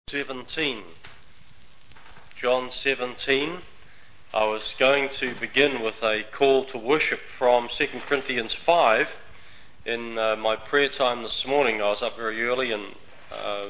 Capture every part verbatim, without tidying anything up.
seventeen. John seventeen. I was going to begin with a call to worship from Second Corinthians five. In uh, my prayer time this morning, I was up very early and uh,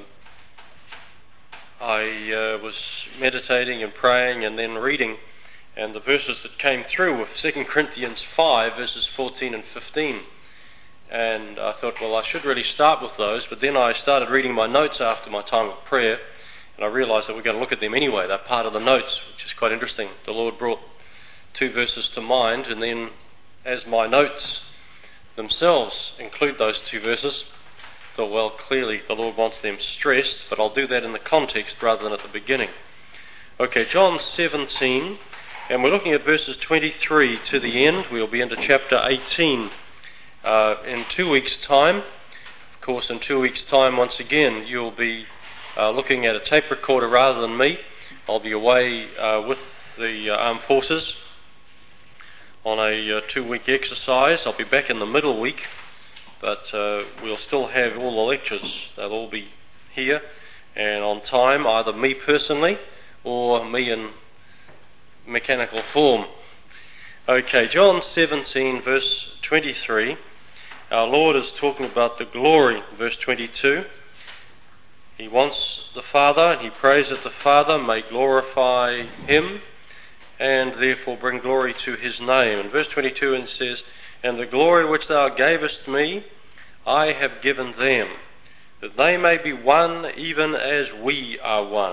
I uh, was meditating and praying and then reading, and the verses that came through were Second Corinthians five, verses fourteen and fifteen. And I thought, well, I should really start with those, but then I started reading my notes after my time of prayer, and I realised that we're going to look at them anyway. They're part of the notes, which is quite interesting. The Lord brought two verses to mind, and then as my notes themselves include those two verses, I thought, well, clearly the Lord wants them stressed, but I'll do that in the context rather than at the beginning. Okay, John seventeen, and we're looking at verses twenty-three to the end. We'll be into chapter eighteen uh, in two weeks' time. Of course, in two weeks' time, once again, you'll be uh, looking at a tape recorder rather than me. I'll be away uh, with the uh, armed forces on a uh, two-week exercise. I'll be back in the middle week, but uh, we'll still have all the lectures. They'll all be here and on time, either me personally or me in mechanical form. Okay, John seventeen, verse twenty-three. Our Lord is talking about the glory, verse twenty-two. He wants the Father, and he prays that the Father may glorify him and therefore bring glory to his name. In verse twenty-two it says, "And the glory which thou gavest me, I have given them, that they may be one even as we are one.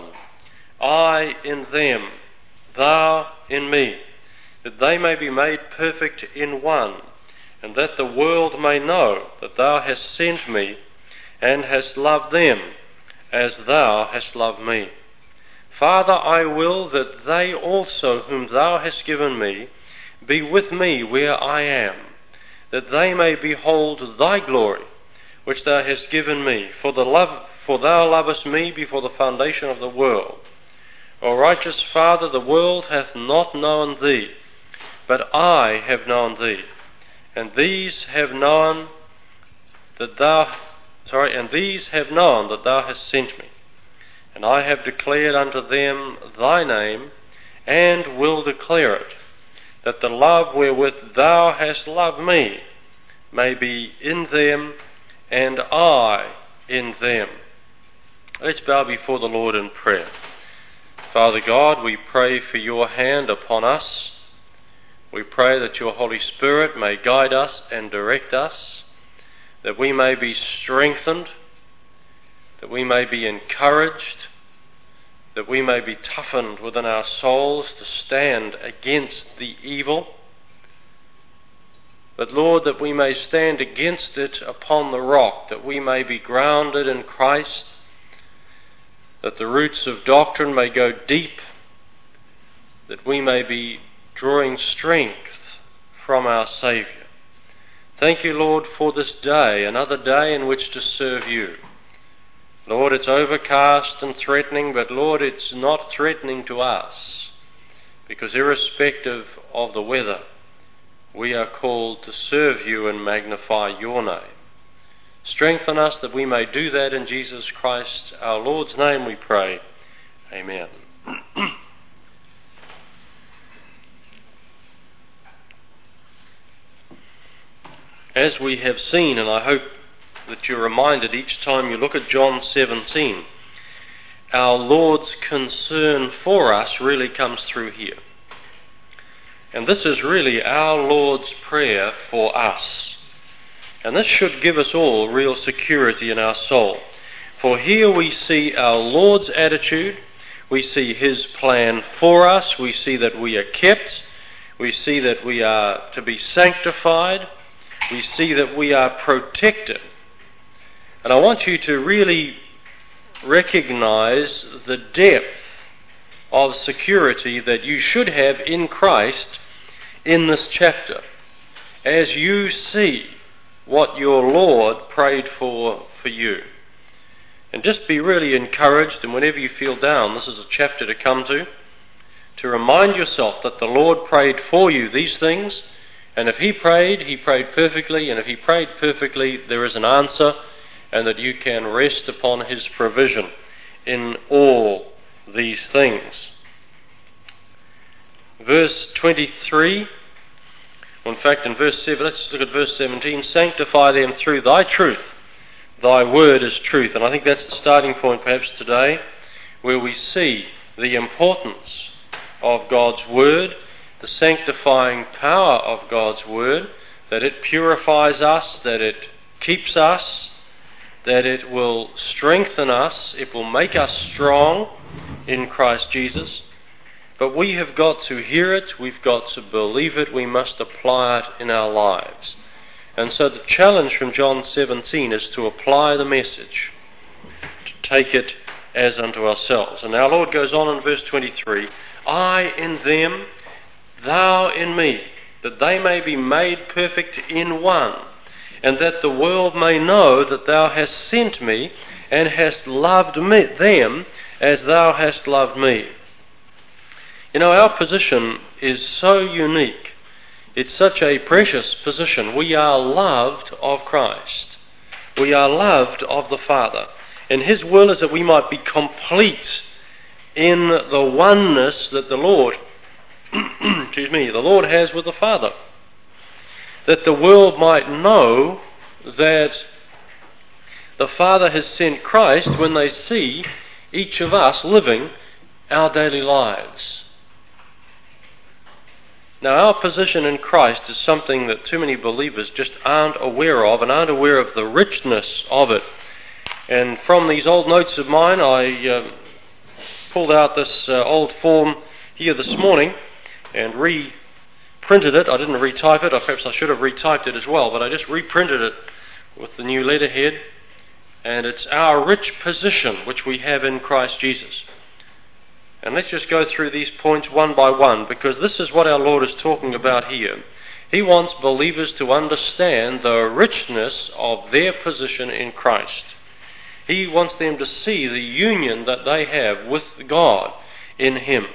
I in them, thou in me, that they may be made perfect in one, and that the world may know that thou hast sent me, and hast loved them as thou hast loved me. Father, I will that they also whom thou hast given me be with me where I am, that they may behold thy glory, which thou hast given me, for the love, for thou lovest me before the foundation of the world. O righteous Father, the world hath not known thee, but I have known thee, and these have known that thou, sorry, and these have known that thou hast sent me. And I have declared unto them thy name, and will declare it, that the love wherewith thou hast loved me may be in them, and I in them." Let's bow before the Lord in prayer. Father God, we pray for your hand upon us. We pray that your Holy Spirit may guide us and direct us, that we may be strengthened, that we may be encouraged, that we may be toughened within our souls to stand against the evil. But Lord, that we may stand against it upon the rock, that we may be grounded in Christ, that the roots of doctrine may go deep, that we may be drawing strength from our Saviour. Thank you, Lord, for this day, another day in which to serve you. Lord, it's overcast and threatening, but Lord, it's not threatening to us, because irrespective of the weather, we are called to serve you and magnify your name. Strengthen us that we may do that in Jesus Christ, our Lord's name, we pray. Amen. As we have seen, and I hope that you're reminded each time you look at John seventeen, our Lord's concern for us really comes through here. And this is really our Lord's prayer for us. And this should give us all real security in our soul. For here we see our Lord's attitude, we see his plan for us, we see that we are kept, we see that we are to be sanctified, we see that we are protected. And I want you to really recognize the depth of security that you should have in Christ in this chapter, as you see what your Lord prayed for for you. And just be really encouraged, and whenever you feel down, this is a chapter to come to, to remind yourself that the Lord prayed for you these things, and if he prayed, he prayed perfectly, and if he prayed perfectly, there is an answer, and that you can rest upon his provision in all these things. Verse twenty-three, well, in fact in verse seven, let's look at verse seventeen. Sanctify them through thy truth. Thy word is truth. And I think that's the starting point perhaps today, where we see the importance of God's word, the sanctifying power of God's word, that it purifies us, that it keeps us, that it will strengthen us, it will make us strong in Christ Jesus. But we have got to hear it, we've got to believe it, we must apply it in our lives. And so the challenge from John seventeen is to apply the message, to take it as unto ourselves. And our Lord goes on in verse twenty-three, I in them, thou in me, that they may be made perfect in one, and that the world may know that thou hast sent me, and hast loved me, them as thou hast loved me. You know, our position is so unique. It's such a precious position. We are loved of Christ. We are loved of the Father. And His will is that we might be complete in the oneness that the Lord, excuse me, the Lord has with the Father. That the world might know that the Father has sent Christ when they see each of us living our daily lives. Now, our position in Christ is something that too many believers just aren't aware of, and aren't aware of the richness of it. And from these old notes of mine, I uh, pulled out this uh, old form here this morning and reprinted it. I didn't retype it, or perhaps I should have retyped it as well, but I just reprinted it with the new letterhead. And it's our rich position which we have in Christ Jesus. And let's just go through these points one by one, because this is what our Lord is talking about here. He wants believers to understand the richness of their position in Christ. He wants them to see the union that they have with God in Him.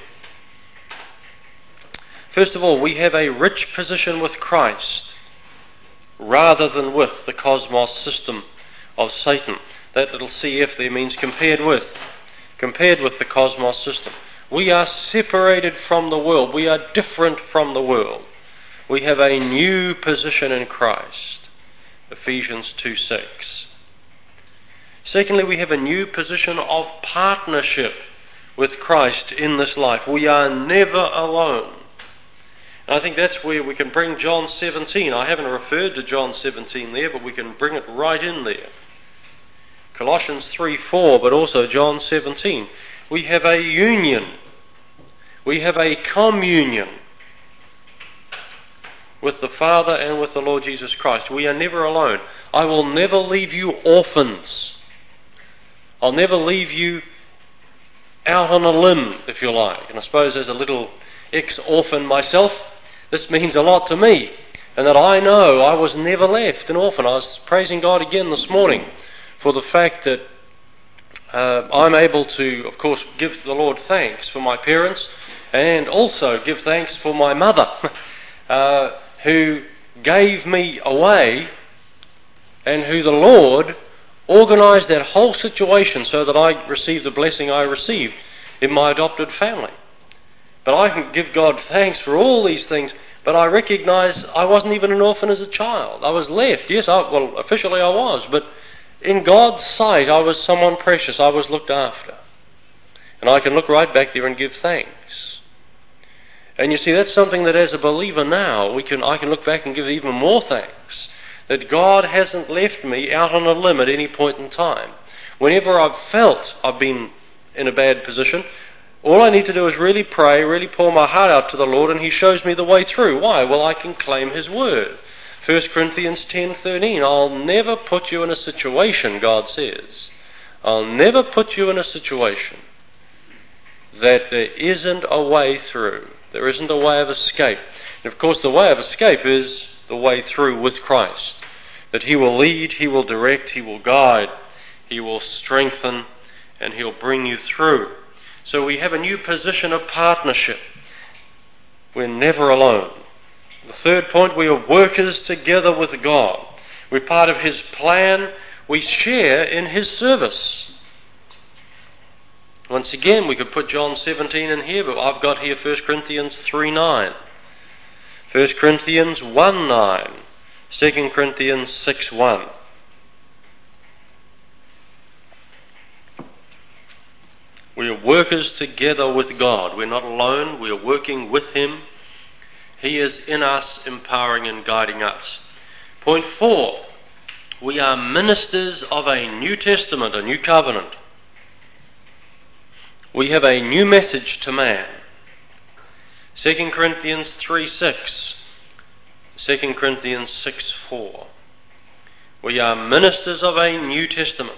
First of all, we have a rich position with Christ rather than with the cosmos system of Satan. That little C F there means compared with. Compared with the cosmos system. We are separated from the world. We are different from the world. We have a new position in Christ. Ephesians two six. Secondly, we have a new position of partnership with Christ in this life. We are never alone. And I think that's where we can bring John seventeen. I haven't referred to John seventeen there, but we can bring it right in there. Colossians three four, but also John seventeen. We have a union. We have a communion with the Father and with the Lord Jesus Christ. We are never alone. I will never leave you orphans. I'll never leave you out on a limb, if you like. And I suppose as a little ex-orphan myself, this means a lot to me. And that I know I was never left an orphan. I was praising God again this morning for the fact that uh, I'm able to, of course, give the Lord thanks for my parents, and also give thanks for my mother, uh, who gave me away, and who the Lord organised that whole situation so that I received the blessing I received in my adopted family. But I can give God thanks for all these things, but I recognise I wasn't even an orphan as a child. I was left. Yes, I, well, officially I was, but in God's sight, I was someone precious. I was looked after. And I can look right back there and give thanks. And you see, that's something that as a believer now, we can I can look back and give even more thanks. That God hasn't left me out on a limb at any point in time. Whenever I've felt I've been in a bad position, all I need to do is really pray, really pour my heart out to the Lord, and He shows me the way through. Why? Well, I can claim His word. First Corinthians ten thirteen, I'll never put you in a situation, God says. I'll never put you in a situation that there isn't a way through. There isn't a way of escape. And of course, the way of escape is the way through with Christ. That He will lead, He will direct, He will guide, He will strengthen, and He'll bring you through. So we have a new position of partnership. We're never alone. The third point, we are workers together with God. We're part of His plan. We share in His service. Once again, we could put John seventeen in here, but I've got here First Corinthians three nine, First Corinthians one nine, Second Corinthians six one. We are workers together with God. We're not alone. We are working with Him. He is in us, empowering and guiding us. Point four, we are ministers of a New Testament, a new covenant. We have a new message to man. Second Corinthians three six, Second Corinthians six four. We are ministers of a New Testament.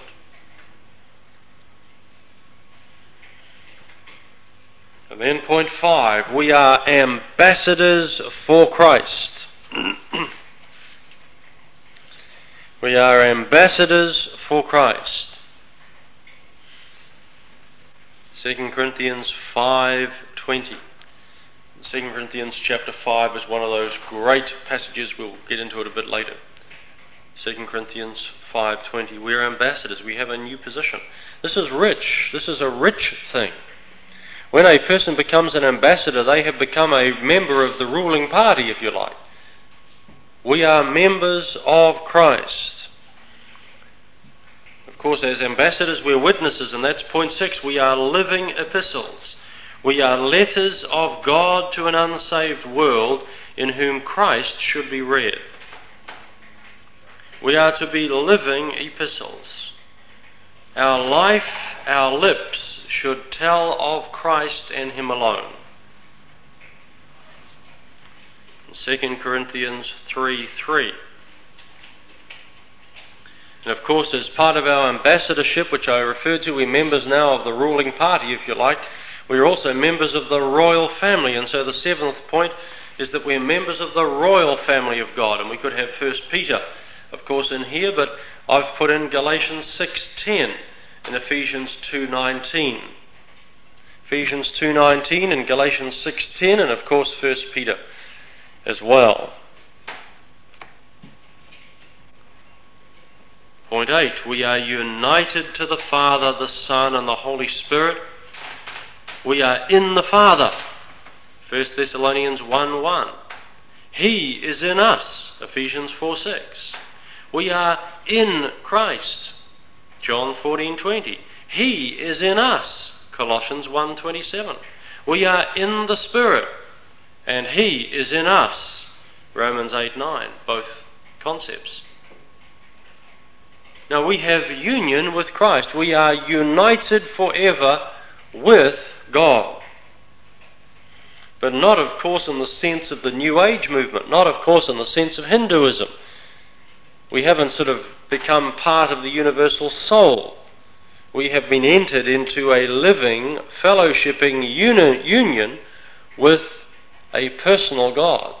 And then point five, we are ambassadors for Christ. We are ambassadors for Christ. Second Corinthians five twenty. Second Corinthians chapter five is one of those great passages. We'll get into it a bit later. Second Corinthians five twenty. We are ambassadors. We have a new position. This is rich. This is a rich thing. When a person becomes an ambassador, they have become a member of the ruling party, if you like. We are members of Christ. Of course, as ambassadors, we're witnesses, and that's point six. We are living epistles. We are letters of God to an unsaved world in whom Christ should be read. We are to be living epistles. Our life, our lips, should tell of Christ and Him alone. Second Corinthians three three. And of course, as part of our ambassadorship, which I referred to, we're members now of the ruling party, if you like. We're also members of the royal family. And so the seventh point is that we're members of the royal family of God. And we could have First Peter, of course, in here, but I've put in Galatians six ten and Ephesians two nineteen. Ephesians two nineteen and Galatians six ten, and of course First Peter as well. Point eight, we are united to the Father, the Son, and the Holy Spirit. We are in the Father. First Thessalonians one one. He is in us. Ephesians four six. We are in Christ. John fourteen twenty. He is in us. Colossians one twenty-seven. We are in the Spirit, and He is in us. Romans eight nine. Both concepts. Now we have union with Christ. We are united forever with God. But not, of course, in the sense of the New Age movement. Not, of course, in the sense of Hinduism. We haven't sort of become part of the universal soul. We have been entered into a living, fellowshipping uni- union with a personal God.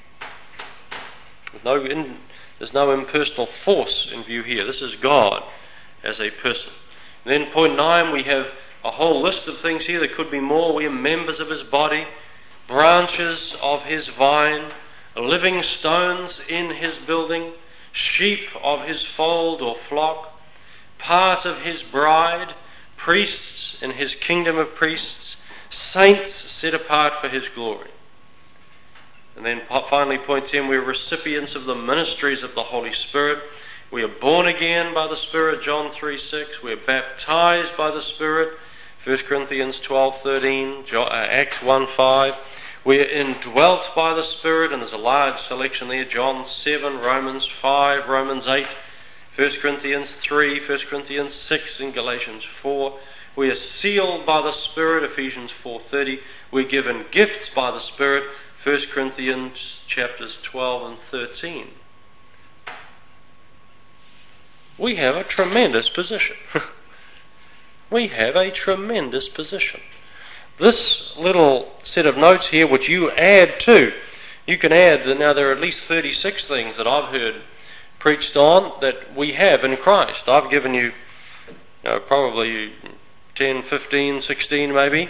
With no in, there's no impersonal force in view here. This is God as a person. And then point nine, we have a whole list of things here. There could be more. We are members of His body, branches of His vine, living stones in His building, sheep of His fold or flock, part of His bride, priests in His kingdom of priests, saints set apart for His glory. And then finally, point ten, we're recipients of the ministries of the Holy Spirit. We are born again by the Spirit, John three six. We're baptized by the Spirit, First Corinthians twelve thirteen, Acts one five. We're indwelt by the Spirit, and there's a large selection there, John seven, Romans five, Romans eight, First Corinthians three, First Corinthians six, and Galatians four. We are sealed by the Spirit, Ephesians four thirty. We're given gifts by the Spirit, First Corinthians chapters twelve and thirteen. We have a tremendous position. We have a tremendous position. This little set of notes here, which you add to, you can add that now there are at least thirty-six things that I've heard preached on that we have in Christ. I've given you, you know, probably ten, fifteen, sixteen maybe.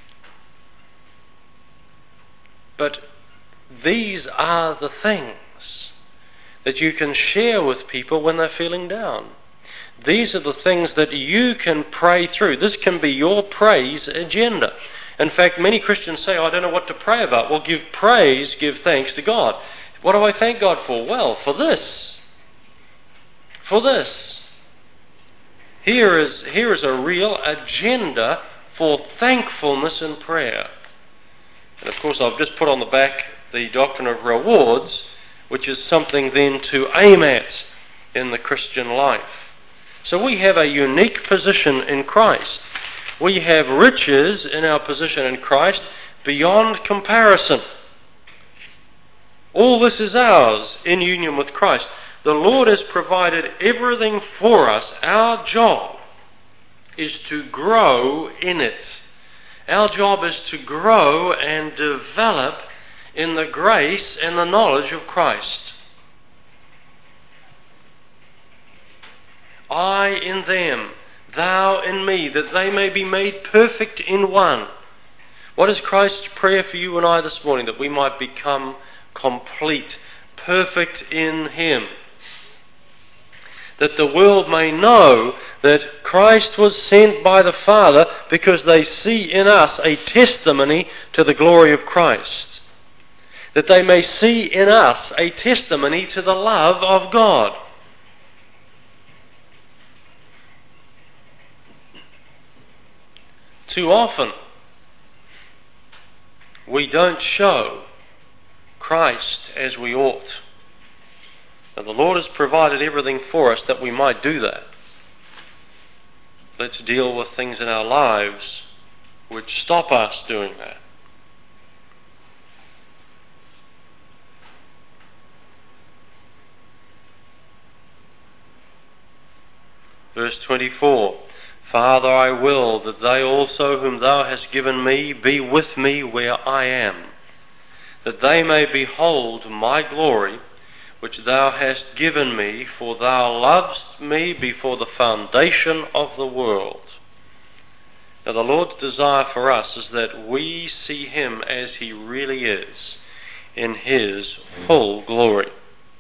But these are the things that you can share with people when they're feeling down. These are the things that you can pray through. This can be your praise agenda. In fact, many Christians say, I don't know what to pray about. Well, give praise, give thanks to God. What do I thank God for? Well, for this. For this. Here is, here is a real agenda for thankfulness in prayer. And of course, I've just put on the back the doctrine of rewards, which is something then to aim at in the Christian life. So we have a unique position in Christ. We have riches in our position in Christ beyond comparison. All this is ours in union with Christ. The Lord has provided everything for us. Our job is to grow in it. Our job is to grow and develop in the grace and the knowledge of Christ. I in them, thou in me, that they may be made perfect in one. What is Christ's prayer for you and I this morning? That we might become complete, perfect in Him. That the world may know that Christ was sent by the Father because they see in us a testimony to the glory of Christ. That they may see in us a testimony to the love of God. Too often, we don't show Christ as we ought. Now, the Lord has provided everything for us that we might do that. Let's deal with things in our lives which stop us doing that. Verse twenty-four. Father, I will that they also whom thou hast given me be with me where I am, that they may behold my glory, which thou hast given me, for thou lovest me before the foundation of the world. Now the Lord's desire for us is that we see Him as He really is, in His full glory.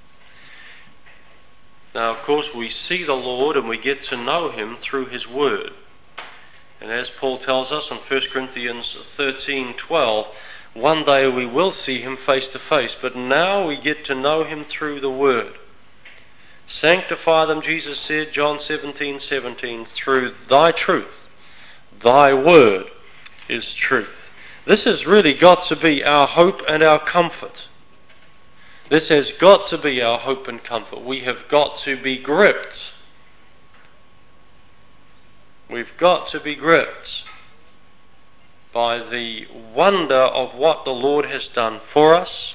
Now, of course, we see the Lord and we get to know Him through His Word. And as Paul tells us in First Corinthians thirteen twelve, one day we will see Him face to face, but now we get to know Him through the Word. Sanctify them, Jesus said, John seventeen seventeen, through Thy truth. Thy Word is truth. This has really got to be our hope and our comfort. This has got to be our hope and comfort. We have got to be gripped. We've got to be gripped by the wonder of what the Lord has done for us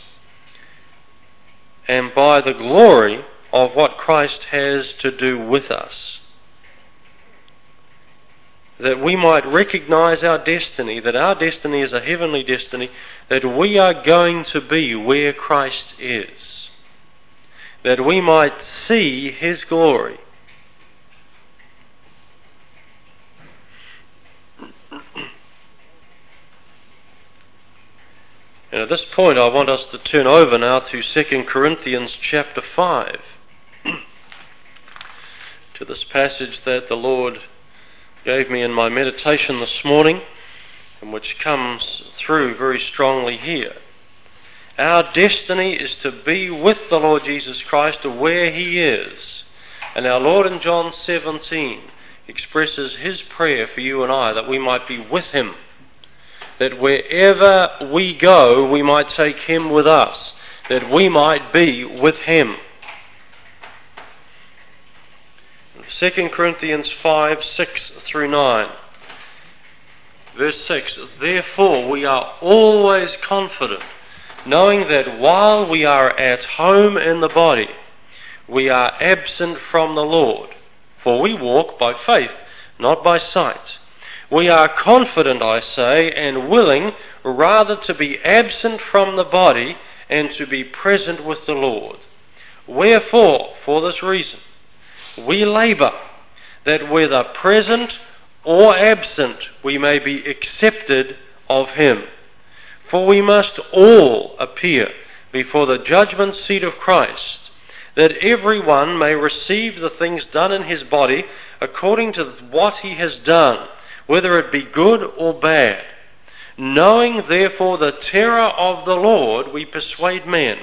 and by the glory of what Christ has to do with us. That we might recognize our destiny, that our destiny is a heavenly destiny, that we are going to be where Christ is, that we might see His glory. And at this point I want us to turn over now to Second Corinthians chapter five, to this passage that the Lord gave me in my meditation this morning, and which comes through very strongly here. Our destiny is to be with the Lord Jesus Christ where He is. And our Lord in John seventeen expresses His prayer for you and I, that we might be with Him. That wherever we go, we might take Him with us. That we might be with Him. Second Corinthians five, six through nine. Verse six, therefore we are always confident, knowing that while we are at home in the body, we are absent from the Lord. For we walk by faith, not by sight. We are confident, I say, and willing rather to be absent from the body and to be present with the Lord. Wherefore, for this reason, we labour, that whether present or absent we may be accepted of Him. For we must all appear before the judgment seat of Christ, that everyone may receive the things done in his body according to what he has done, whether it be good or bad. Knowing therefore the terror of the Lord, we persuade men,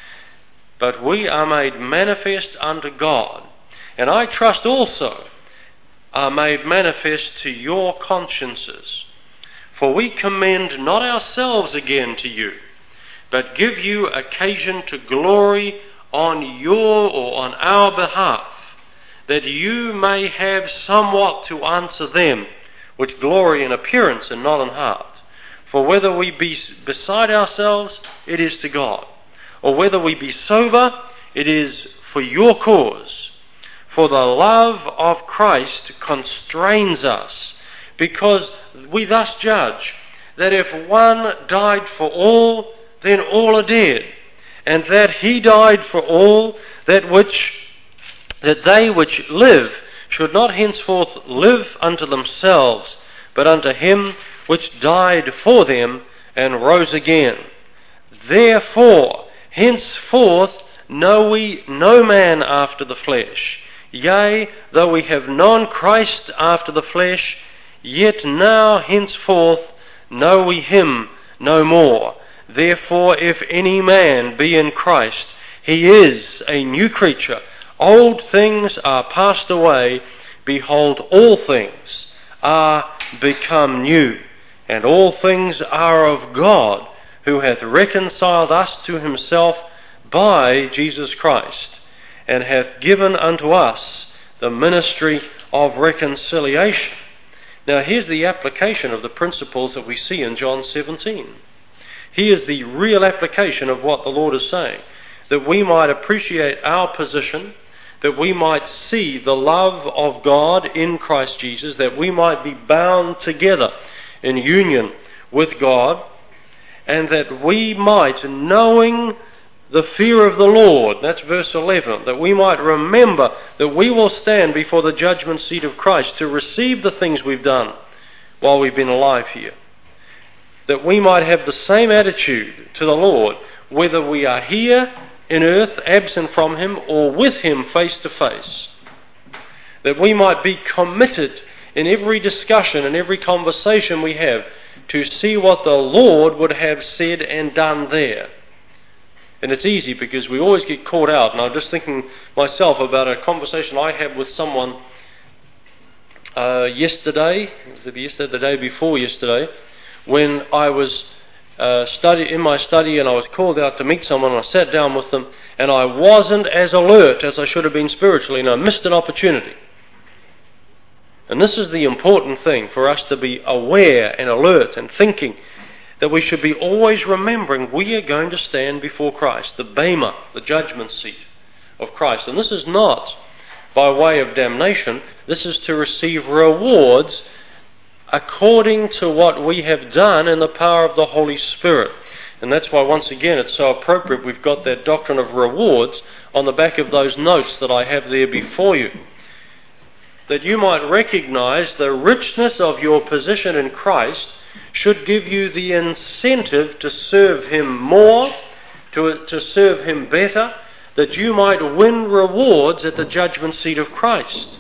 but we are made manifest unto God, and I trust also are made manifest to your consciences. For we commend not ourselves again to you, but give you occasion to glory on your or on our behalf, that you may have somewhat to answer them which glory in appearance and not in heart. For whether we be beside ourselves, it is to God, or whether we be sober, it is for your cause. For the love of Christ constrains us, because we thus judge that if one died for all, then all are dead, and that he died for all, that which that they which live should not henceforth live unto themselves, but unto him which died for them and rose again. Therefore, henceforth know we no man after the flesh. Yea, though we have known Christ after the flesh, yet now henceforth know we him no more. Therefore, if any man be in Christ, he is a new creature. Old things are passed away. Behold, all things are become new. And all things are of God, who hath reconciled us to himself by Jesus Christ, and hath given unto us the ministry of reconciliation. Now here's the application of the principles that we see in John seventeen. Here's the real application of what the Lord is saying, that we might appreciate our position, that we might see the love of God in Christ Jesus, that we might be bound together in union with God, and that we might, knowing the fear of the Lord, that's verse eleven, that we might remember that we will stand before the judgment seat of Christ to receive the things we've done while we've been alive here. That we might have the same attitude to the Lord, whether we are here in earth, absent from him, or with him face to face. That we might be committed in every discussion and every conversation we have to see what the Lord would have said and done there. And it's easy because we always get caught out. And I'm just thinking myself about a conversation I had with someone uh, yesterday, was it yesterday, the day before yesterday, when I was uh, study in my study and I was called out to meet someone, and I sat down with them, and I wasn't as alert as I should have been spiritually, and I missed an opportunity. And this is the important thing, for us to be aware and alert and thinking that we should be always remembering we are going to stand before Christ, the Bema, the judgment seat of Christ. And this is not by way of damnation, this is to receive rewards according to what we have done in the power of the Holy Spirit. And that's why, once again, it's so appropriate we've got that doctrine of rewards on the back of those notes that I have there before you, that you might recognize the richness of your position in Christ should give you the incentive to serve him more, to, to serve him better, that you might win rewards at the judgment seat of Christ.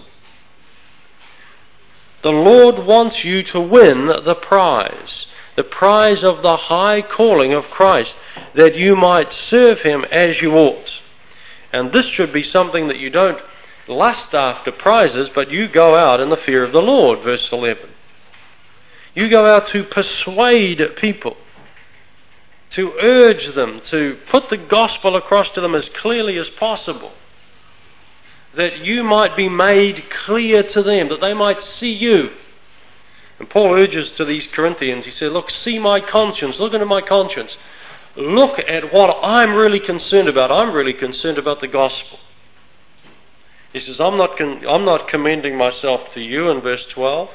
The Lord wants you to win the prize, the prize of the high calling of Christ, that you might serve him as you ought. And this should be something that you don't lust after prizes, but you go out in the fear of the Lord, verse eleven. You go out to persuade people, to urge them, to put the gospel across to them as clearly as possible, that you might be made clear to them, that they might see you. And Paul urges to these Corinthians, he said, look, see my conscience, look into my conscience. Look at what I'm really concerned about. I'm really concerned about the gospel. He says, I'm not, con- I'm not commending myself to you in verse twelve.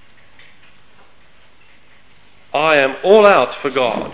I am all out for God.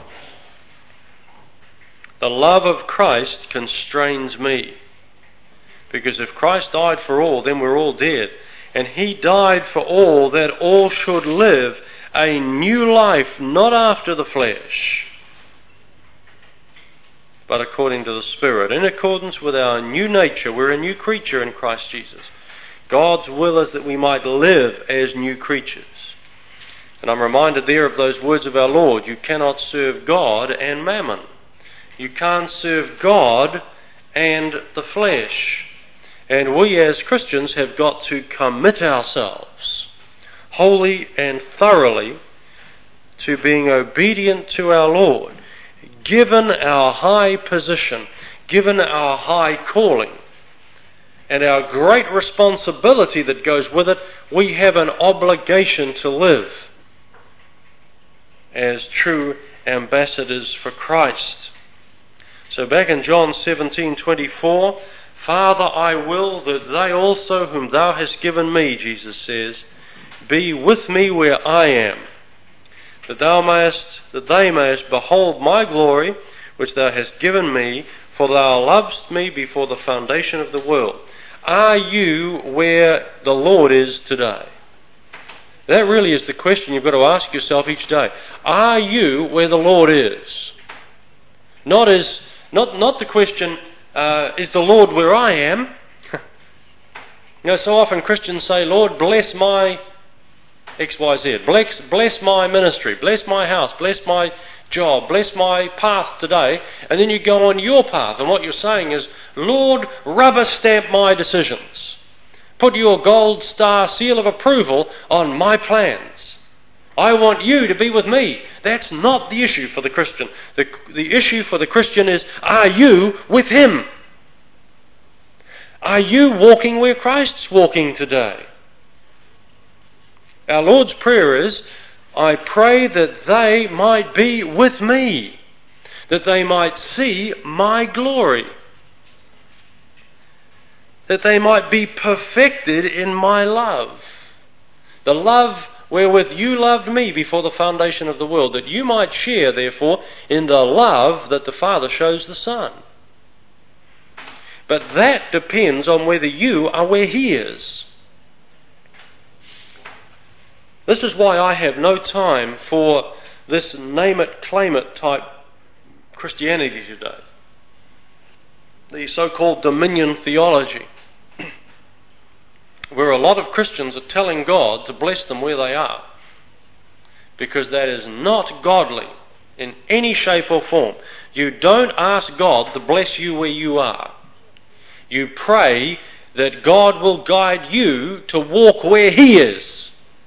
The love of Christ constrains me. Because if Christ died for all, then we're all dead. And he died for all, that all should live a new life, not after the flesh. but according to the Spirit. In accordance with our new nature, we're a new creature in Christ Jesus. God's will is that we might live as new creatures. And I'm reminded there of those words of our Lord, you cannot serve God and mammon. You can't serve God and the flesh. And we as Christians have got to commit ourselves wholly and thoroughly to being obedient to our Lord, given our high position, given our high calling, and our great responsibility that goes with it. We have an obligation to live as true ambassadors for Christ. So back in John seventeen twenty-four, Father, I will that they also whom thou hast given me, Jesus says, be with me where I am, that thou mayest, that they mayest behold my glory, which thou hast given me, for thou lovest me before the foundation of the world. Are you where the Lord is today? That really is the question you've got to ask yourself each day. Are you where the Lord is? Not as, not, not the question, uh, is the Lord where I am? You know, so often Christians say, Lord, bless my X Y Z. Bless, bless my ministry. Bless my house. Bless my job. Bless my path today. And then you go on your path. And what you're saying is, Lord, rubber stamp my decisions. Put your gold star seal of approval on my plans. I want you to be with me. That's not the issue for the Christian. The, the issue for the Christian is, are you with him? Are you walking where Christ's walking today? Our Lord's Prayer is, I pray that they might be with me, that they might see my glory, that they might be perfected in my love, the love wherewith you loved me before the foundation of the world, that you might share, therefore, in the love that the Father shows the Son. But that depends on whether you are where He is. This is why I have no time for this name-it, claim-it type Christianity today. The so-called dominion theology, where a lot of Christians are telling God to bless them where they are, because that is not godly in any shape or form. You don't ask God to bless you where you are. You pray that God will guide you to walk where He is.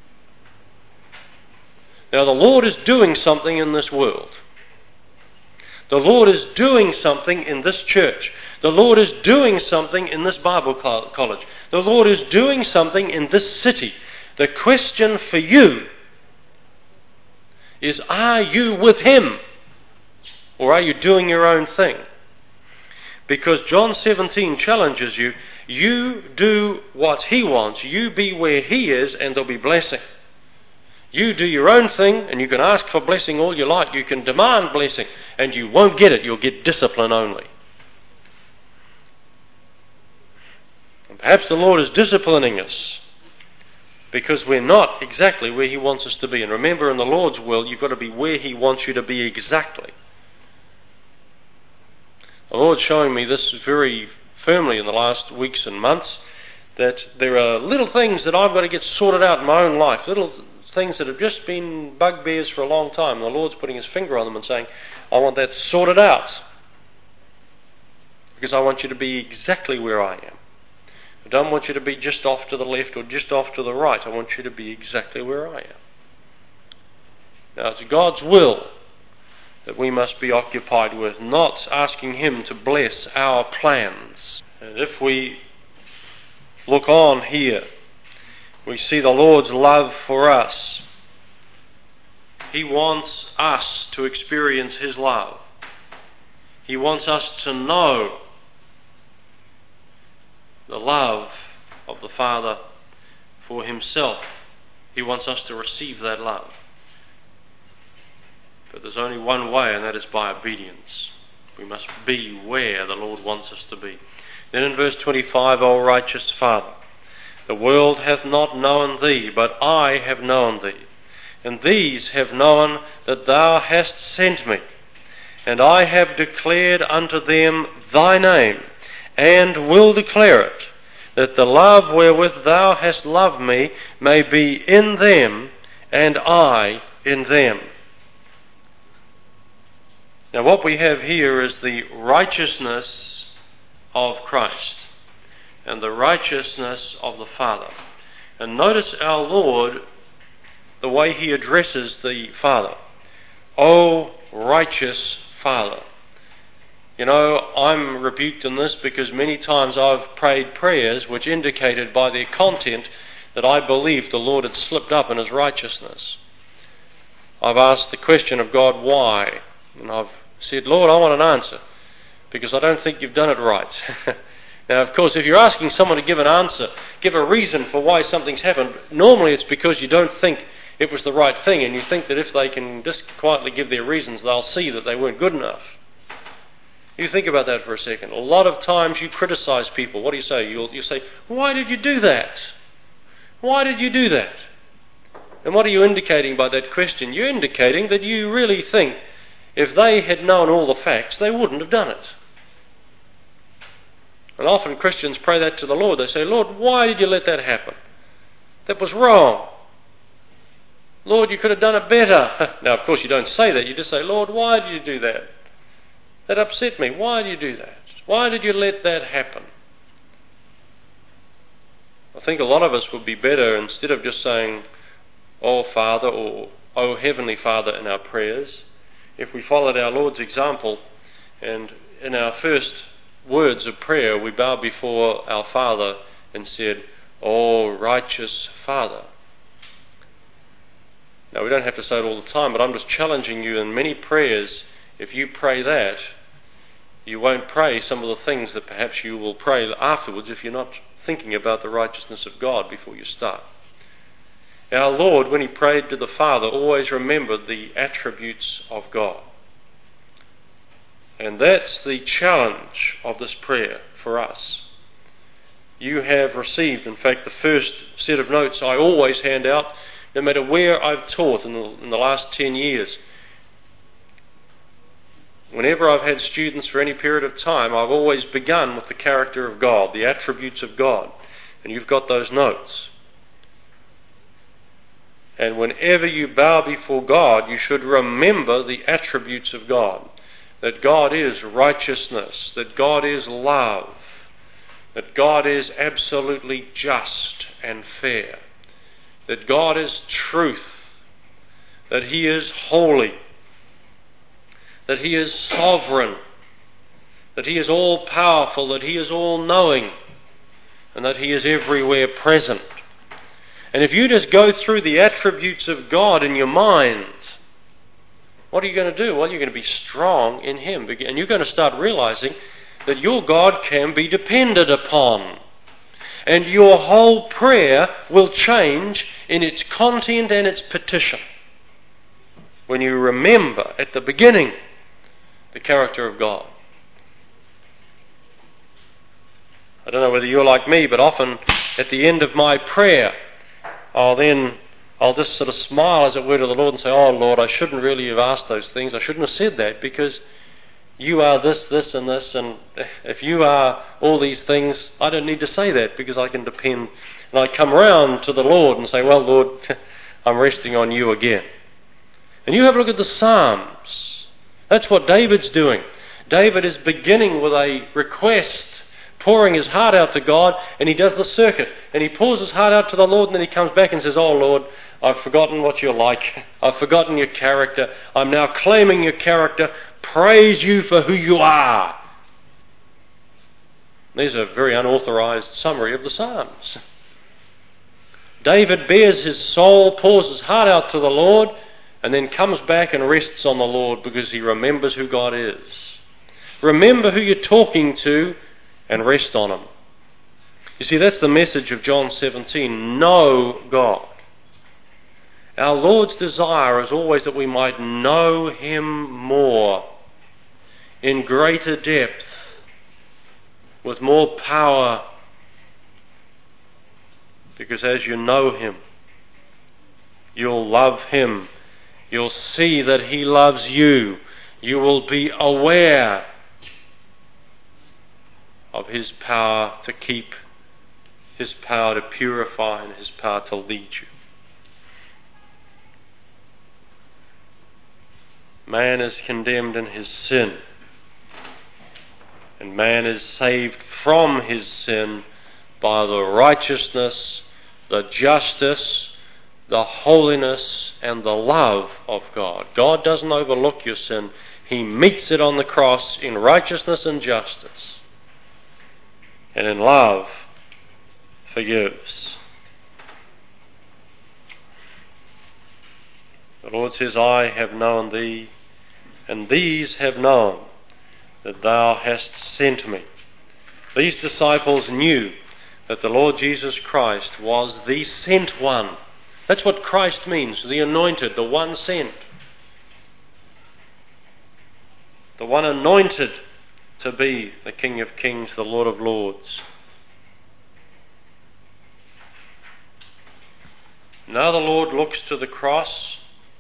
Now, the Lord is doing something in this world. The Lord is doing something in this church. The Lord is doing something in this Bible college. The Lord is doing something in this city. The question for you is, are you with Him? Or are you doing your own thing? Because John seventeen challenges you. You do what He wants. You be where He is, and there'll be blessing. You do your own thing, and you can ask for blessing all you like. You can demand blessing, and you won't get it. You'll get discipline only. And perhaps the Lord is disciplining us because we're not exactly where He wants us to be. And remember, in the Lord's will, you've got to be where He wants you to be exactly. The Lord's showing me this very firmly in the last weeks and months, that there are little things that I've got to get sorted out in my own life, little things that have just been bugbears for a long time. The Lord's putting His finger on them and saying, I want that sorted out, because I want you to be exactly where I am. I don't want you to be just off to the left or just off to the right. I want you to be exactly where I am. Now, it's God's will that we must be occupied with, not asking Him to bless our plans. And if we look on here, we see the Lord's love for us. He wants us to experience His love. He wants us to know the love of the Father for Himself. He wants us to receive that love. But there's only one way, and that is by obedience. We must be where the Lord wants us to be. Then in verse twenty-five, O righteous Father, the world hath not known Thee, but I have known Thee. And these have known that Thou hast sent me. and I have declared unto them thy name, and will declare it, that the love wherewith thou hast loved me may be in them, and I in them. Now what we have here is the righteousness of Christ and the righteousness of the Father. And notice our Lord, the way he addresses the Father. O righteous Father. You know, I'm rebuked in this because many times I've prayed prayers which indicated by their content that I believed the Lord had slipped up in his righteousness. I've asked the question of God, why? And I've said, Lord, I want an answer, because I don't think you've done it right. Now, of course, if you're asking someone to give an answer, give a reason for why something's happened, normally it's because you don't think it was the right thing, and you think that if they can just quietly give their reasons, they'll see that they weren't good enough. You think about that for a second. A lot of times you criticize people. What do you say? You'll, you say, why did you do that? Why did you do that? And what are you indicating by that question? You're indicating that you really think if they had known all the facts, they wouldn't have done it. And often Christians pray that to the Lord. They say, Lord, why did you let that happen? That was wrong. Lord, you could have done it better. Now, of course, you don't say that. You just say, Lord, why did you do that? That upset me. Why did you do that? Why did you let that happen? I think a lot of us would be better, instead of just saying, Oh, Father, or Oh, Heavenly Father in our prayers, if we followed our Lord's example, and in our first words of prayer we bow before our Father and said, Oh, righteous Father. Now, we don't have to say it all the time, but I'm just challenging you in many prayers. If you pray that, you won't pray some of the things that perhaps you will pray afterwards if you're not thinking about the righteousness of God before you start. Our Lord, when he prayed to the Father, always remembered the attributes of God. And that's the challenge of this prayer for us. You have received, in fact, the first set of notes I always hand out, no matter where I've taught in the, in the last ten years. Whenever I've had students for any period of time, I've always begun with the character of God, the attributes of God. And you've got those notes. And whenever you bow before God, you should remember the attributes of God. That God is righteousness, that God is love, that God is absolutely just and fair, that God is truth, that he is holy, that he is sovereign, that he is all-powerful, that he is all-knowing, and that he is everywhere present. And if you just go through the attributes of God in your mind, what are you going to do? Well, you're going to be strong in him. And you're going to start realizing that your God can be depended upon. And your whole prayer will change in its content and its petition when you remember at the beginning the character of God. I don't know whether you're like me, but often at the end of my prayer, I'll then, I'll just sort of smile, as it were, to the Lord and say, Oh, Lord, I shouldn't really have asked those things. I shouldn't have said that, because you are this, this, and this, and if you are all these things, I don't need to say that, because I can depend. And I come round to the Lord and say, Well, Lord, I'm resting on you again. And you have a look at the Psalms. That's what David's doing. David is beginning with a request, pouring his heart out to God, and he does the circuit, and he pours his heart out to the Lord, and then he comes back and says, Oh Lord, I've forgotten what you're like. I've forgotten your character. I'm now claiming your character. Praise you for who you are. There's a very unauthorized summary of the Psalms. David bears his soul, pours his heart out to the Lord, and then comes back and rests on the Lord because he remembers who God is. Remember who you're talking to and rest on him. You see, that's the message of John seventeen. Know God. Our Lord's desire is always that we might know him more, in greater depth, with more power, because as you know him, you'll love him. You'll see that he loves you. You will be aware of His power to keep, His power to purify, and His power to lead you. Man is condemned in his sin, and man is saved from his sin by the righteousness, the justice, the holiness, and the love of God. God doesn't overlook your sin. He meets it on the cross in righteousness and justice, and in love forgives. The Lord says, I have known thee, and these have known that thou hast sent me. These disciples knew that the Lord Jesus Christ was the sent one. That's what Christ means, the anointed, the one sent. The one anointed to be the King of Kings, the Lord of Lords. Now the Lord looks to the cross,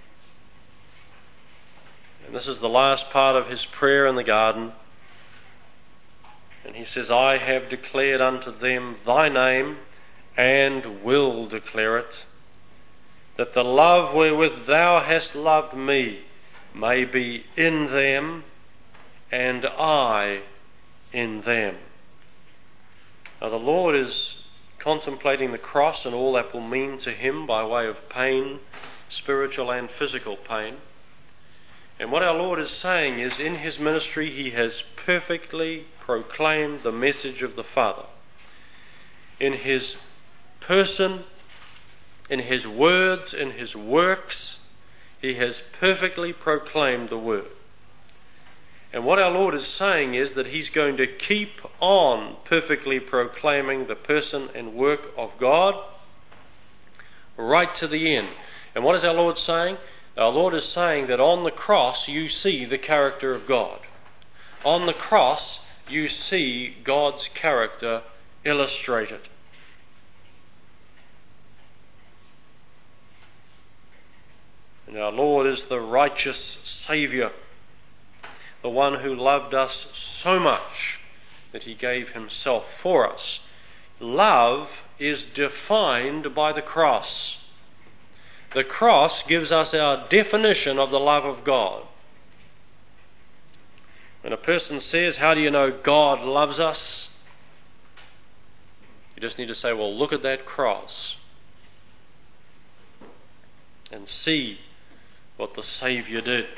and this is the last part of his prayer in the garden. And he says, I have declared unto them thy name, and will declare it, that the love wherewith thou hast loved me may be in them, and I in them. Now the Lord is contemplating the cross and all that will mean to him by way of pain, spiritual and physical pain. And what our Lord is saying is, in his ministry he has perfectly proclaimed the message of the Father. In his person, in his words, in his works, he has perfectly proclaimed the word. And what our Lord is saying is that he's going to keep on perfectly proclaiming the person and work of God right to the end. And what is our Lord saying? Our Lord is saying that on the cross you see the character of God. On the cross you see God's character illustrated. And our Lord is the righteous Saviour, the one who loved us so much that he gave himself for us. Love is defined by the cross. The cross gives us our definition of the love of God. When a person says, how do you know God loves us? You just need to say, well, look at that cross and see what the Saviour did.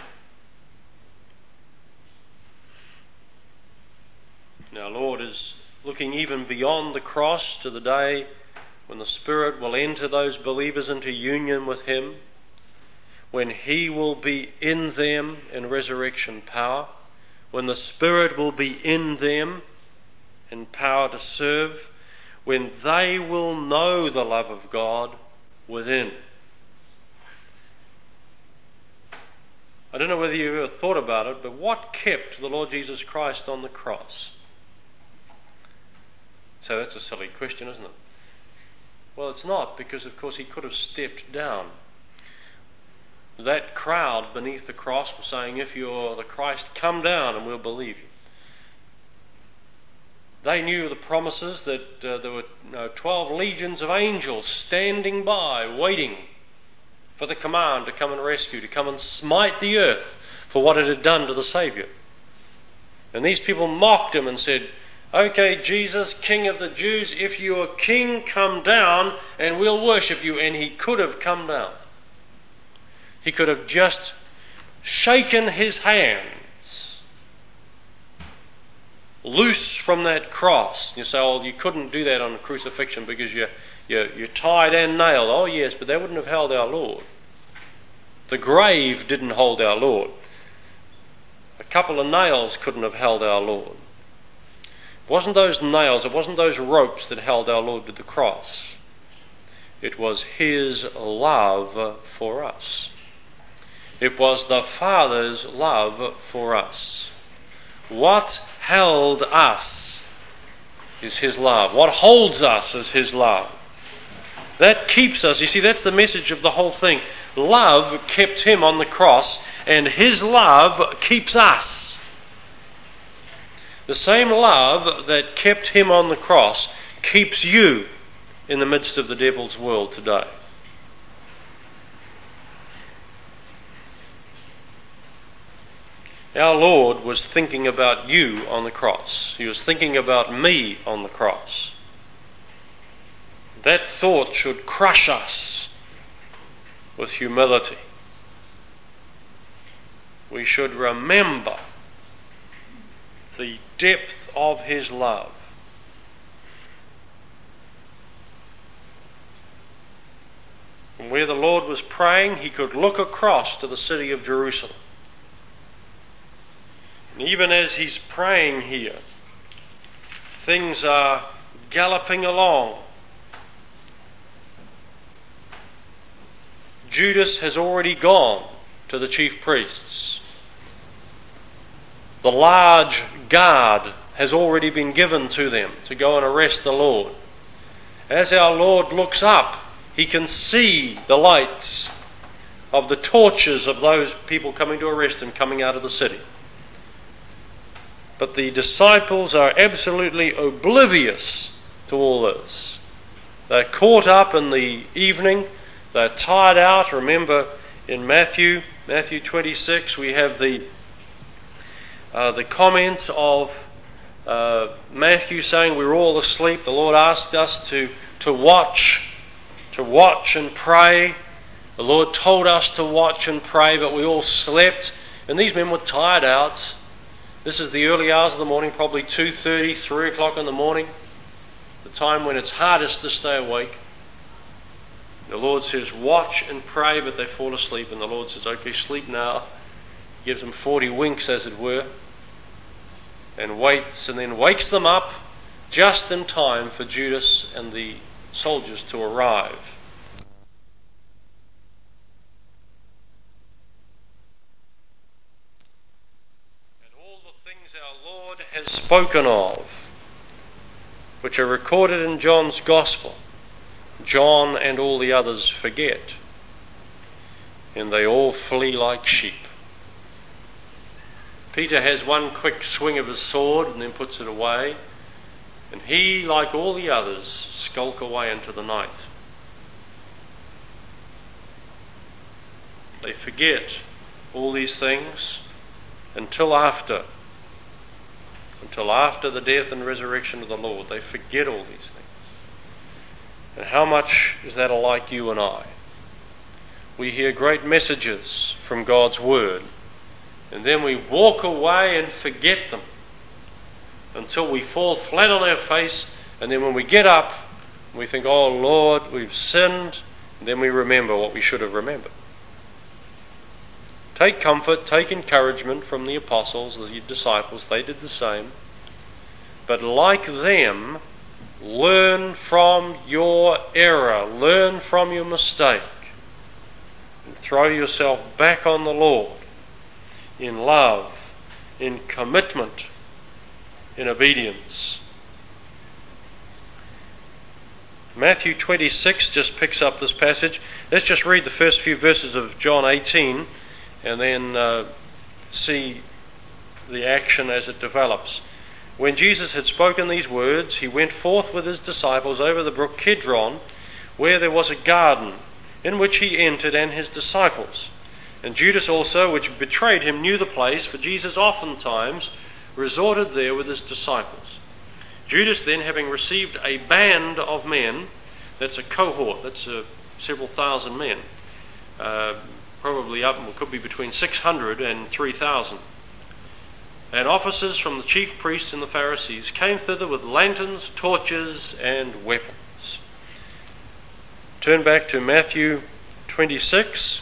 Now, Lord is looking even beyond the cross to the day when the Spirit will enter those believers into union with him, when he will be in them in resurrection power, when the Spirit will be in them in power to serve, when they will know the love of God within. I don't know whether you've ever thought about it, but what kept the Lord Jesus Christ on the cross? So that's a silly question, isn't it? Well, it's not, because of course he could have stepped down. That crowd beneath the cross was saying, if you're the Christ, come down and we'll believe you. They knew the promises that uh, there were you know, twelve legions of angels standing by, waiting for the command to come and rescue, to come and smite the earth for what it had done to the Saviour. And these people mocked him and said, okay, Jesus, King of the Jews, if you are King, come down and we'll worship you. And he could have come down. He could have just shaken his hands loose from that cross. You say, oh, you couldn't do that on the crucifixion because you're, you're, you're tied and nailed. Oh, yes, but that wouldn't have held our Lord. The grave didn't hold our Lord. A couple of nails couldn't have held our Lord. It wasn't those nails, it wasn't those ropes that held our Lord to the cross. It was his love for us. It was the Father's love for us. What held us is his love. What holds us is his love. That keeps us. You see, that's the message of the whole thing. Love kept him on the cross, and His love keeps us. The same love that kept Him on the cross keeps you in the midst of the devil's world today. Our Lord was thinking about you on the cross. He was thinking about me on the cross. That thought should crush us with humility. We should remember the depth of His love. And where the Lord was praying, He could look across to the city of Jerusalem. And even as He's praying here, things are galloping along. Judas has already gone to the chief priests. The large guard has already been given to them to go and arrest the Lord. As our Lord looks up, He can see the lights of the torches of those people coming to arrest Him coming out of the city. But the disciples are absolutely oblivious to all this. They're caught up in the evening. They're tired out. Remember in Matthew, Matthew twenty-six, we have the uh, the comment of uh, Matthew saying we're all asleep. The Lord asked us to, to watch, to watch and pray. The Lord told us to watch and pray, but we all slept. And these men were tired out. This is the early hours of the morning, probably two thirty, three o'clock in the morning, the time when it's hardest to stay awake. The Lord says, watch and pray, but they fall asleep. And the Lord says, okay, sleep now. He gives them forty winks, as it were, and waits, and then wakes them up just in time for Judas and the soldiers to arrive. And all the things our Lord has spoken of, which are recorded in John's Gospel, John and all the others forget, and they all flee like sheep. Peter has one quick swing of his sword and then puts it away, and he, like all the others, skulk away into the night. They forget all these things until after, until after the death and resurrection of the Lord. They forget all these things. And how much is that alike you and I? We hear great messages from God's Word, and then we walk away and forget them until we fall flat on our face, and then when we get up, we think, oh Lord, we've sinned, and then we remember what we should have remembered. Take comfort, take encouragement from the apostles, the disciples. They did the same. But like them, learn from your error, learn from your mistake, and throw yourself back on the Lord in love, in commitment, in obedience. Matthew twenty-six just picks up this passage. Let's just read the first few verses of John eighteen and then uh, see the action as it develops. When Jesus had spoken these words, he went forth with his disciples over the brook Kidron, where there was a garden, in which he entered and his disciples. And Judas also, which betrayed him, knew the place, for Jesus oftentimes resorted there with his disciples. Judas then, having received a band of men, that's a cohort, that's uh, several thousand men, uh, probably up, well, could be between six hundred and three thousand. And officers from the chief priests and the Pharisees came thither with lanterns, torches, and weapons. Turn back to Matthew twenty-six.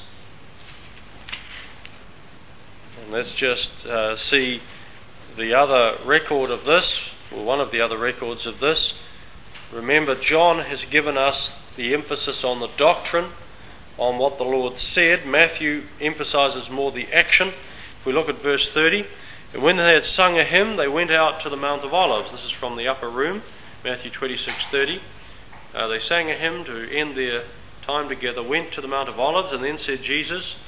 And let's just uh, see the other record of this, or one of the other records of this. Remember, John has given us the emphasis on the doctrine, on what the Lord said. Matthew emphasizes more the action. If we look at verse thirty, and when they had sung a hymn, they went out to the Mount of Olives. This is from the upper room, Matthew twenty-six thirty. Uh, they sang a hymn to end their time together, went to the Mount of Olives, and then said Jesus,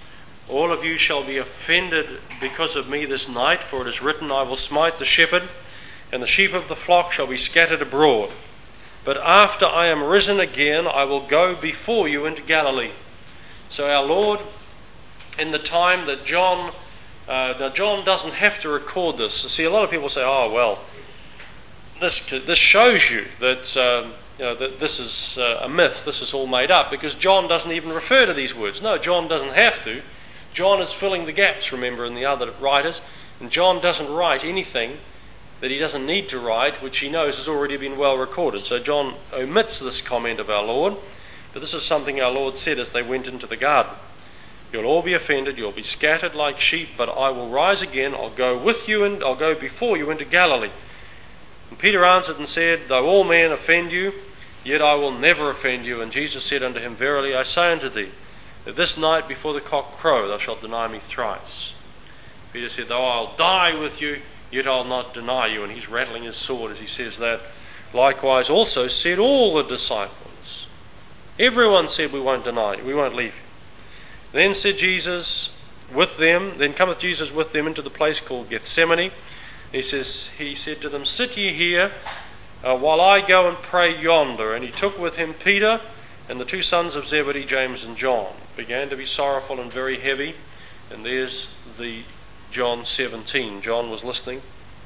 All of you shall be offended because of me this night, for it is written, I will smite the shepherd, and the sheep of the flock shall be scattered abroad. But after I am risen again, I will go before you into Galilee. So our Lord, in the time that John, uh, now John doesn't have to record this. See, a lot of people say, oh, well, this this shows you that, um, you know, that this is uh, a myth, this is all made up, because John doesn't even refer to these words. No, John doesn't have to. John is filling the gaps, remember, in the other writers, and John doesn't write anything that he doesn't need to write, which he knows has already been well recorded. So John omits this comment of our Lord, but this is something our Lord said as they went into the garden. You'll all be offended, you'll be scattered like sheep, but I will rise again, I'll go with you, and I'll go before you into Galilee. And Peter answered and said, though all men offend you, yet I will never offend you. And Jesus said unto him, verily I say unto thee, that this night before the cock crow thou shalt deny me thrice. Peter said, though I'll die with you, yet I'll not deny you. And he's rattling his sword as he says that. Likewise also said all the disciples. Everyone said, we won't deny you, we won't leave you. Then said Jesus with them, then cometh Jesus with them into the place called Gethsemane. He says, he said to them, sit ye here, uh, while I go and pray yonder. And he took with him Peter and the two sons of Zebedee, James and John. Began to be sorrowful and very heavy. And there's the John seventeen. John was listening.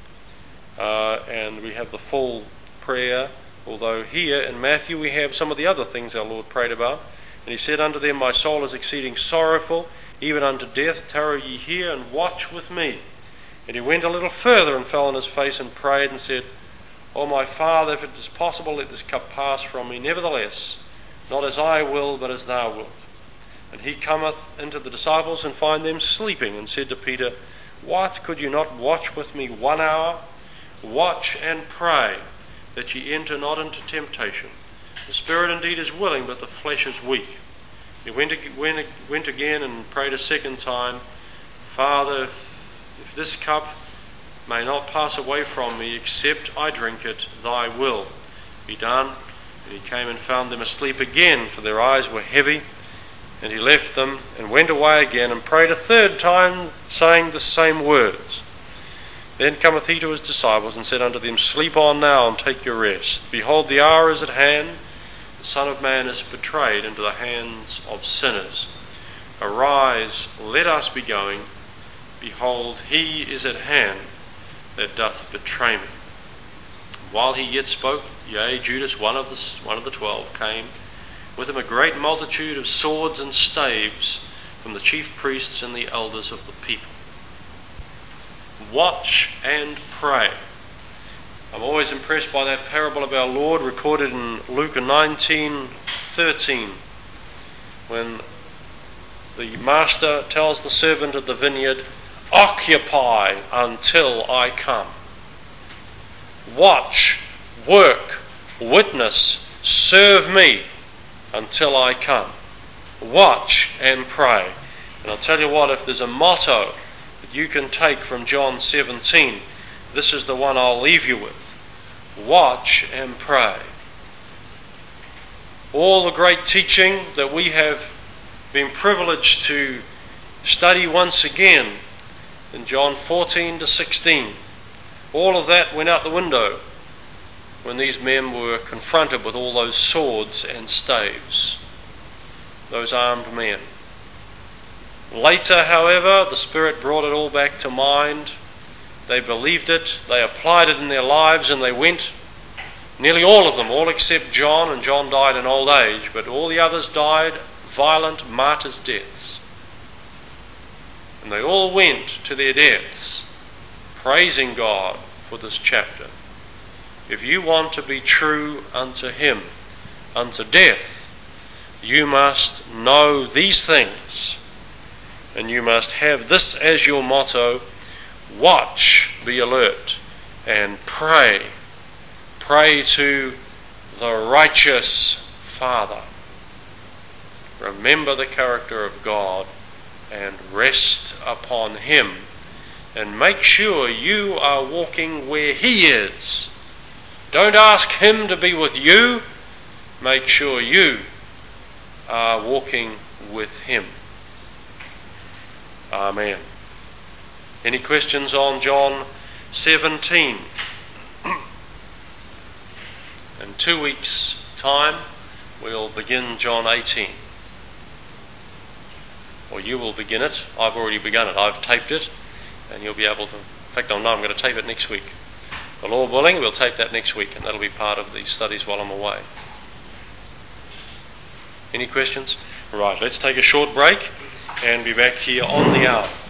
Uh, and we have the full prayer. Although here in Matthew we have some of the other things our Lord prayed about. And he said unto them, my soul is exceeding sorrowful, even unto death. Tarry ye here and watch with me. And he went a little further and fell on his face and prayed and said, O my Father, if it is possible, let this cup pass from me. Nevertheless, not as I will, but as thou wilt. And he cometh into the disciples and find them sleeping, and said to Peter, what, could you not watch with me one hour? Watch and pray, that ye enter not into temptation. The spirit indeed is willing, but the flesh is weak. He went, went, went again and prayed a second time, Father, if this cup may not pass away from me, except I drink it, thy will be done. And he came and found them asleep again, for their eyes were heavy. And he left them and went away again and prayed a third time, saying the same words. Then cometh he to his disciples and said unto them, sleep on now and take your rest. Behold, the hour is at hand. The Son of Man is betrayed into the hands of sinners. Arise, let us be going. Behold, he is at hand that doth betray me. While he yet spoke, yea, Judas, one of the one of the twelve, came, with him a great multitude of swords and staves from the chief priests and the elders of the people. Watch and pray. I'm always impressed by that parable of our Lord recorded in Luke nineteen thirteen, when the master tells the servant of the vineyard, occupy until I come. Watch, work, witness, serve me until I come. Watch and pray. And I'll tell you what, if there's a motto that you can take from John seventeen, this is the one I'll leave you with. Watch and pray. All the great teaching that we have been privileged to study once again in John fourteen to sixteen, all of that went out the window when these men were confronted with all those swords and staves, those armed men. Later, however, the Spirit brought it all back to mind. They believed it, they applied it in their lives, and they went, nearly all of them, all except John, and John died in old age, but all the others died violent martyrs' deaths. And they all went to their deaths praising God for this chapter. If you want to be true unto him, unto death, you must know these things, and you must have this as your motto: watch, be alert, and pray. Pray to the righteous Father. Remember the character of God and rest upon him, and make sure you are walking where he is. Don't ask him to be with you. Make sure you are walking with him. Amen. Any questions on John seventeen? In two weeks' time, we'll begin John eighteen. Or you will begin it. I've already begun it. I've taped it, and you'll be able to. In fact, I know I'm going to tape it next week. The Lord willing, we'll tape that next week, and that'll be part of the studies while I'm away. Any questions? Right, let's take a short break and be back here on the hour.